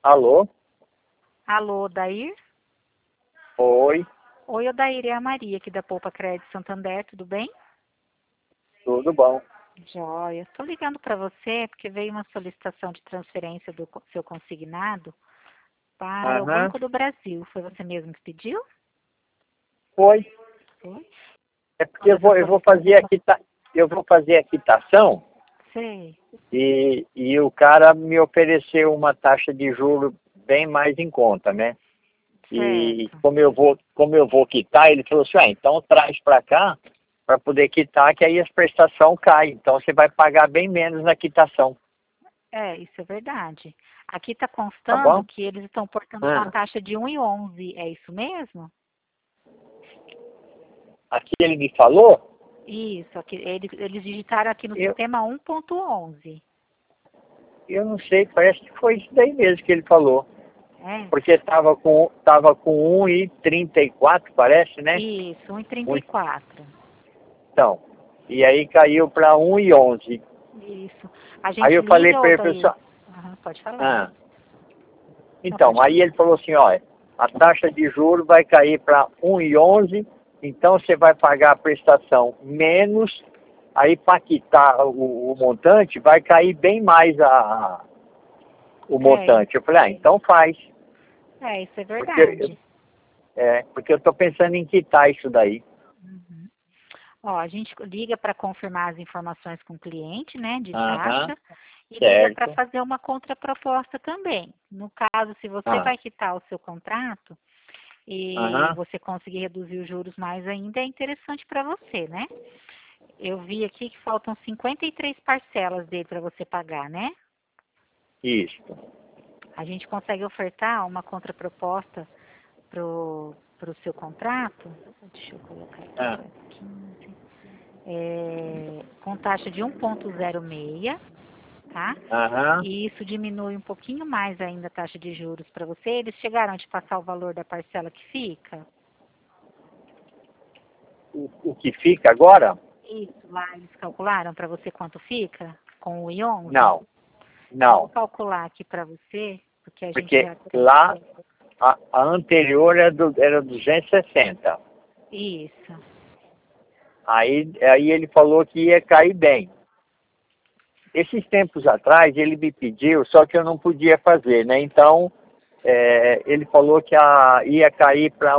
Alô? Alô, Odair? Oi, Oi, Odair, é a Maria aqui da Poupa Crédito Santander, tudo bem? tudo bom? Joia. Estou ligando para você porque veio uma solicitação de transferência do seu consignado para o Aham, Banco do Brasil. Foi você mesmo que pediu? foi. Foi? É porque Manda essa eu vou fazer solicitação. eu vou fazer a quitação Sei. e o cara me ofereceu uma taxa de juro bem mais em conta, né? E Certo. como eu vou quitar, ele falou assim, então traz para cá para poder quitar, que aí a prestação cai. Então você vai pagar bem menos na quitação, É, isso é verdade. Aqui está tá constando bom? que eles estão portando com a Ah, taxa de 1,11. É isso mesmo? aqui ele me falou, Isso. Aqui, eles digitaram aqui no eu, sistema 1,11. eu não sei, parece que foi isso daí mesmo que ele falou. É? Porque tava com 1,34, parece, né? Isso, Um, 1,34. então, e aí caiu para 1,11. Isso. A Aí gente eu falei liga, para ele, Odair. pessoal, Aham, pode falar. ah, Não, então, pode aí falar. ele falou assim, olha, a taxa de juros vai cair para 1,11, então você vai pagar a prestação menos, aí para quitar o montante, vai cair bem mais o É, montante. Eu falei, então faz, isso é porque, verdade. porque eu estou pensando em quitar isso daí. Uhum. Ó, a gente liga para confirmar as informações com o cliente, né, de Aham, taxa, e liga para certo. fazer uma contraproposta também. No caso, se você Ah, vai quitar o seu contrato e aham. você conseguir reduzir os juros mais ainda, é interessante para você, né? Eu vi aqui que faltam 53 parcelas dele para você pagar, né? Isso. A gente consegue ofertar uma contraproposta pro seu contrato. Deixa eu colocar aqui, Ah, dia 15. Com taxa de 1,06, tá? aham. E isso diminui um pouquinho mais ainda a taxa de juros para você. Eles chegaram a te passar o valor da parcela que fica? O que fica agora? Isso, lá eles calcularam para você quanto fica com o I11? Não, Eu vou não. calcular aqui para você, porque a gente Porque já tem. lá a anterior era 260. Isso. Aí ele falou que ia cair bem. Esses tempos atrás ele me pediu, só que eu não podia fazer, né? Então ele falou que ia cair para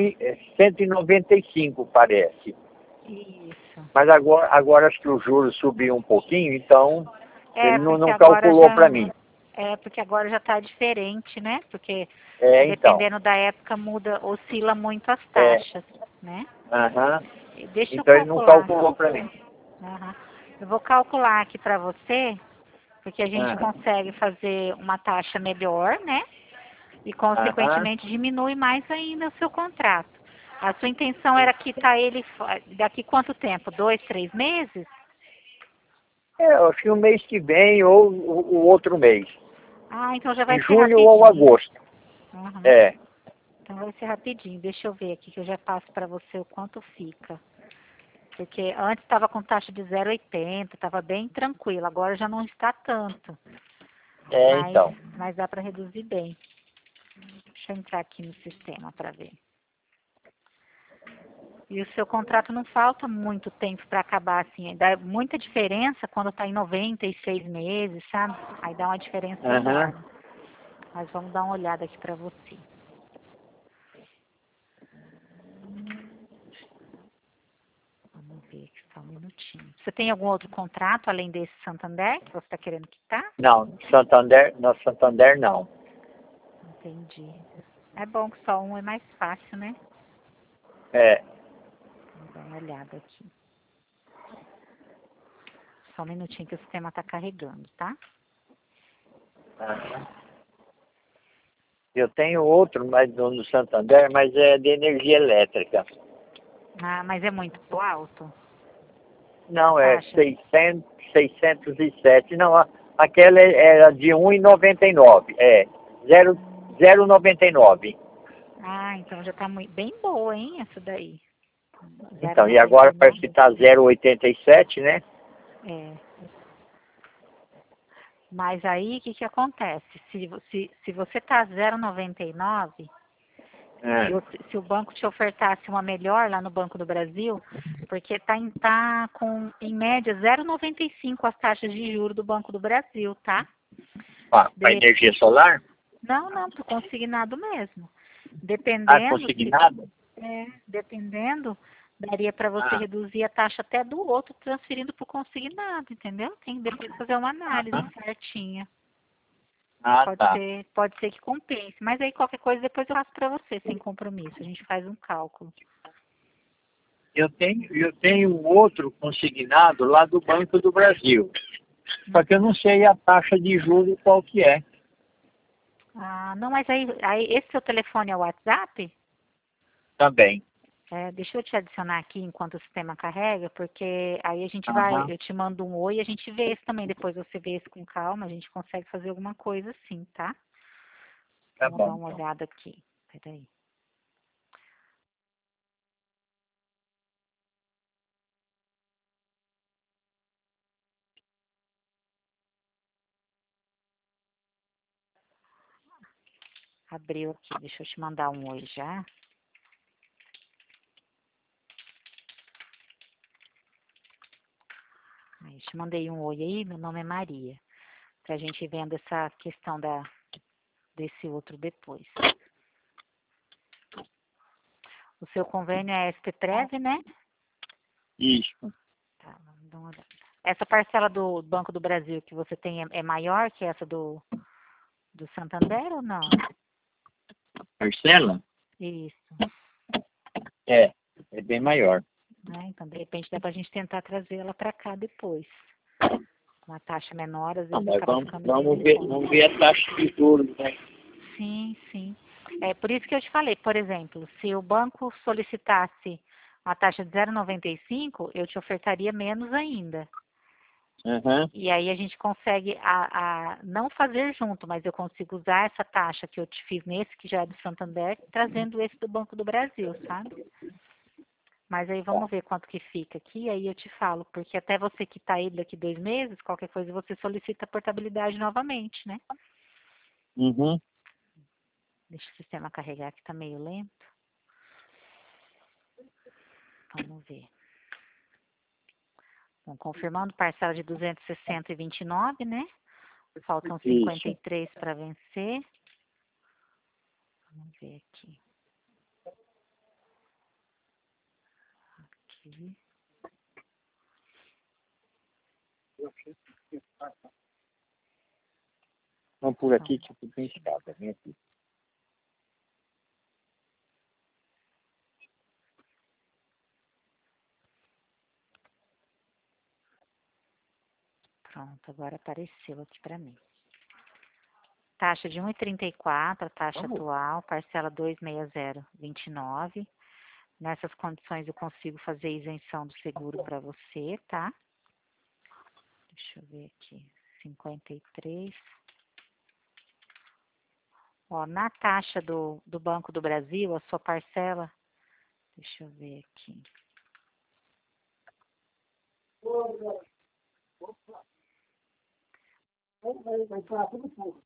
195, parece. Isso. Mas agora acho que o juros subiu um pouquinho, então ele É, porque não agora calculou para já. mim. É, porque agora já está diferente, né? Porque Então. dependendo da época muda, oscila muito as É, taxas, né? aham. Deixa eu Então ele não calcular. calculou para mim. Aham. Eu vou calcular aqui para você, porque a gente Ah, consegue fazer uma taxa melhor, né? E aham. consequentemente diminui mais ainda o seu contrato. A sua intenção era quitar ele daqui quanto tempo? 2, 3 meses? Eu acho que o mês que vem ou o outro mês. Ah, então já vai Em ser julho ou rapidinho. agosto. Aham. É, Então vai ser rapidinho. Deixa eu ver aqui que eu já passo para você o quanto fica. Porque antes estava com taxa de 0,80, estava bem tranquilo. Agora já não está tanto. Mas, então. mas dá para reduzir bem. Deixa eu entrar aqui no sistema para ver. E o seu contrato não falta muito tempo para acabar assim. Dá muita diferença quando está em 96 meses, sabe? Aí dá uma diferença Aham. enorme. Mas vamos dar uma olhada aqui para você. Vamos ver aqui só um minutinho. Você tem algum outro contrato além desse Santander que você está querendo quitar? Não, Santander não. Entendi. É bom que só um é mais fácil, né? É. Vamos dar uma olhada aqui. Só um minutinho que o sistema está carregando, tá? Aham. Eu tenho outro, mas no Santander, mas é de energia elétrica. Ah, mas é muito alto a Não, é taxa? 607. Não, aquela era de 1,99. É, zero 0,99. Ah, então já está bem boa, hein, essa daí. Então, e agora parece 0,99. que está 0,87, né? É. Mas aí, o que que acontece? Se você tá 0,99, se o banco te ofertasse uma melhor lá no Banco do Brasil, porque tá com, em média, 0,95 as taxas de juros do Banco do Brasil, tá? Para energia solar? Não, pro consignado mesmo. Consignado? Dependendo, daria para você reduzir a taxa até do outro, transferindo para o consignado, entendeu? Tem que depois fazer uma análise certinha. Pode ser que compense. Mas aí qualquer coisa depois eu faço para você, sem compromisso. A gente faz um cálculo. Eu tenho outro consignado lá do Banco do Brasil. Só que eu não sei a taxa de juros qual que é. Não, mas aí esse seu telefone é o WhatsApp? Também. Deixa eu te adicionar aqui enquanto o sistema carrega, porque aí a gente eu te mando um oi e a gente vê esse também. Depois você vê esse com calma, a gente consegue fazer alguma coisa assim, tá? Vamos dar uma olhada aqui. Peraí. Abriu aqui, deixa eu te mandar um oi já. Aí, te mandei um oi aí, meu nome é Maria. Pra gente ir vendo essa questão desse outro depois. O seu convênio é SPPrev, né? Isso. Tá, vamos dar uma olhada. Essa parcela do Banco do Brasil que você tem é maior que essa do Santander ou não? Parcela? Isso. É bem maior. Então, de repente, dá pra gente tentar trazer ela para cá depois. Uma taxa menor, às vezes Mas acaba ficando vamos ver a taxa de juros, né? Sim. É por isso que eu te falei, por exemplo, se o banco solicitasse a taxa de 0,95, eu te ofertaria menos ainda. E aí a gente consegue não fazer junto, mas eu consigo usar essa taxa que eu te fiz nesse, que já é do Santander, trazendo esse do Banco do Brasil, sabe? Mas aí vamos ver quanto que fica aqui, aí eu te falo, porque até você quitar ele daqui 2 meses, qualquer coisa você solicita a portabilidade novamente, né? Deixa o sistema carregar, que tá meio lento. Vamos ver. Bom, confirmando parcela de 260,29, né? Faltam 53 para vencer. Vamos ver aqui. Vamos por aqui, tipo, bem escada, vem aqui. Pronto, agora apareceu aqui para mim. Taxa de 1,34, a taxa atual, parcela 260,29. Nessas condições eu consigo fazer isenção do seguro para você, tá? Deixa eu ver aqui. 53. Ó, na taxa do Banco do Brasil, a sua parcela, deixa eu ver aqui. Vai falar tudo pouco.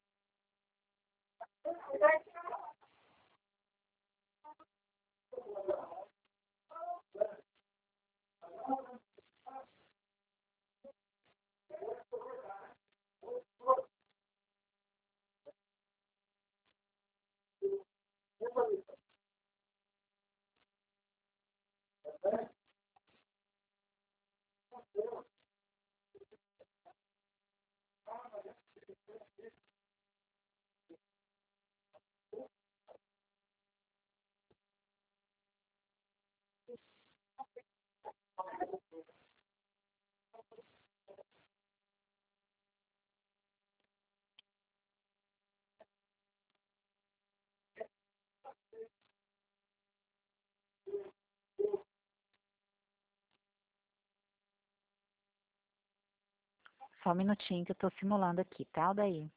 Só um minutinho que eu tô simulando aqui, tá, Daí?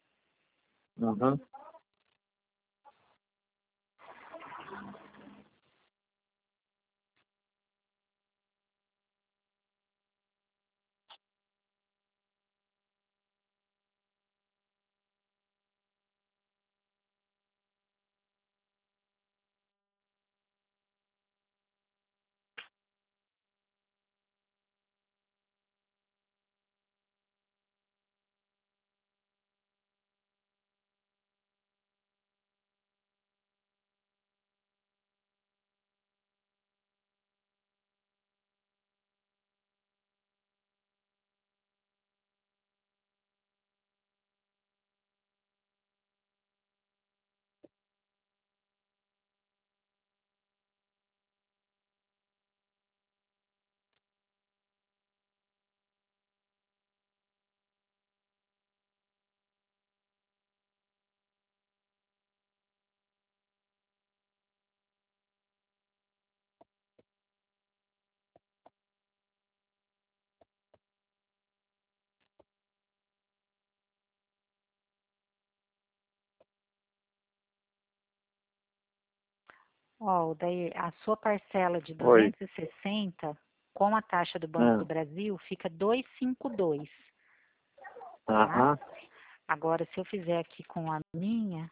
Ó, daí a sua parcela de Oi. 260, com a taxa do Banco do Brasil, fica 252, tá? Aham. Agora, se eu fizer aqui com a minha,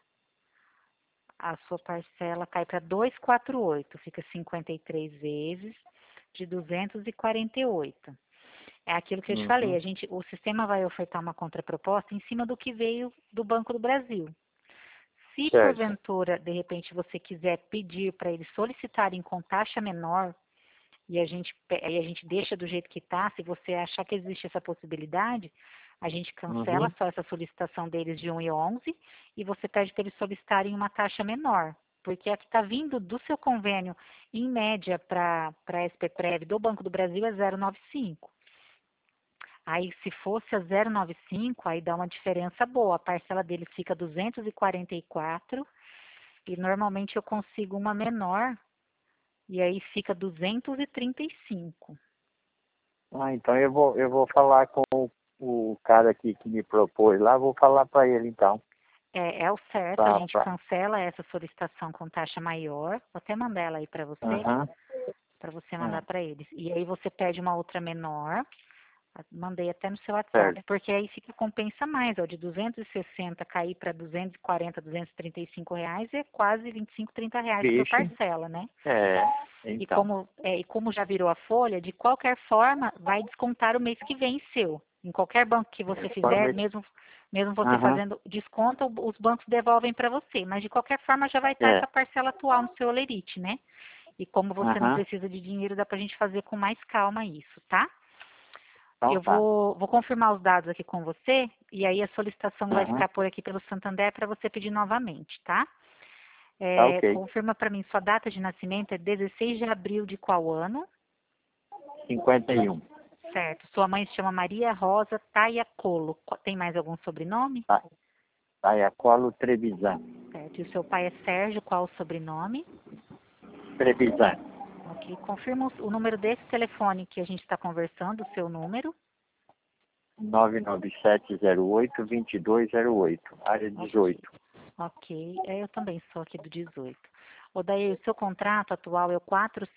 a sua parcela cai para 248, fica 53 vezes de 248. É aquilo que eu te falei, Uhum. o sistema vai ofertar uma contraproposta em cima do que veio do Banco do Brasil. Se Certo. porventura, de repente, você quiser pedir para eles solicitarem com taxa menor, aí a gente deixa do jeito que está, se você achar que existe essa possibilidade, a gente cancela Uhum. só essa solicitação deles de 1,11 e você pede para eles solicitarem uma taxa menor. Porque a que está vindo do seu convênio, em média, para a SPPrev do Banco do Brasil é 0,95. Aí, se fosse a 0,95, aí dá uma diferença boa. A parcela dele fica 244 e normalmente eu consigo uma menor e aí fica 235. Ah, então eu vou falar com o cara aqui que me propôs lá, vou falar para ele então. É o certo, a Pra, gente pra. cancela essa solicitação com taxa maior. Vou até mandar ela aí Aham. para você mandar É, para eles. E aí você pede uma outra menor. Mandei até no seu WhatsApp, certo. porque aí fica compensa mais, ó, de 260 cair para 240, 235 reais é quase 25, 30 reais por Vixe. parcela, né? É, então. E como já virou a folha, de qualquer forma vai descontar o mês que vem seu. Em qualquer banco que você fizer, mesmo você Aham. fazendo desconto, os bancos devolvem para você, mas de qualquer forma já vai estar É. essa parcela atual no seu Olerite, né? E como você não Aham. precisa de dinheiro, dá pra gente fazer com mais calma isso, tá? Então Eu tá. vou confirmar os dados aqui com você e aí a solicitação vai Aham. ficar por aqui pelo Santander para você pedir novamente, tá? Tá ok. Confirma para mim, sua data de nascimento é 16 de abril de qual ano? 51. Certo. Sua mãe se chama Maria Rosa Taiacolo. Tem mais algum sobrenome? Tá. Taiacolo Trevisan. Certo. E o seu pai é Sérgio, qual o sobrenome? Trevisan. Ok. Confirma o número desse telefone que a gente está conversando, o seu número. 99708-2208. Área Ok. 18. Ok. Eu também sou aqui do 18. Daí o seu contrato atual é o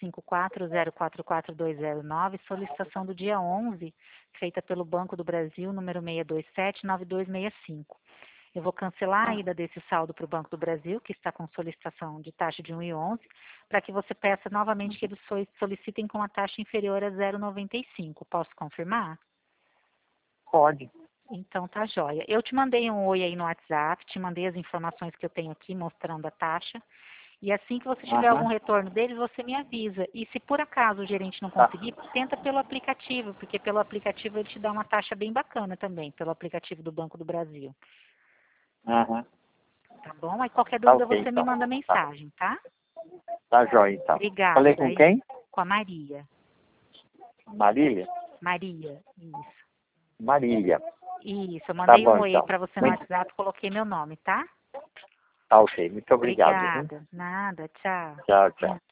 454044209, solicitação do dia 11, feita pelo Banco do Brasil, número 6279265. Eu vou cancelar a ida desse saldo para o Banco do Brasil, que está com solicitação de taxa de 1,11, para que você peça novamente que eles solicitem com a taxa inferior a 0,95. Posso confirmar? Pode. Então tá joia. Eu te mandei um oi aí no WhatsApp, te mandei as informações que eu tenho aqui mostrando a taxa. E assim que você tiver algum Aham. retorno deles, você me avisa. E se por acaso o gerente não Tá. conseguir, tenta pelo aplicativo, porque pelo aplicativo ele te dá uma taxa bem bacana também, pelo aplicativo do Banco do Brasil. Aham. Tá bom? Aí qualquer Tá dúvida ok você me então. manda Tá. mensagem, tá? Tá jóia então. Obrigada. Falei com Daí quem? com a Maria. Marília? Maria, isso. Marília. Isso, eu Tá mandei um bom oi aí então. pra você no Muito. WhatsApp, coloquei meu nome, tá? Tá ok. Muito obrigado, viu? Obrigada. Nada, tchau. Tchau, tchau.